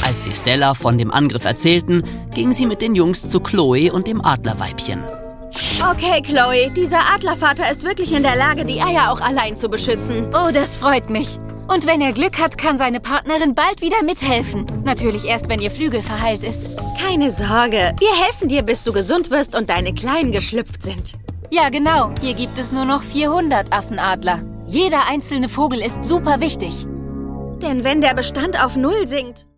Als sie Stella von dem Angriff erzählten, ging sie mit den Jungs zu Chloe und dem Adlerweibchen. Okay, Chloe, dieser Adlervater ist wirklich in der Lage, die Eier auch allein zu beschützen. Oh, das freut mich. Und wenn er Glück hat, kann seine Partnerin bald wieder mithelfen. Natürlich erst, wenn ihr Flügel verheilt ist. Keine Sorge, wir helfen dir, bis du gesund wirst und deine Kleinen geschlüpft sind. Ja, genau. Hier gibt es nur noch 400 Affenadler. Jeder einzelne Vogel ist super wichtig. Denn wenn der Bestand auf 0 sinkt...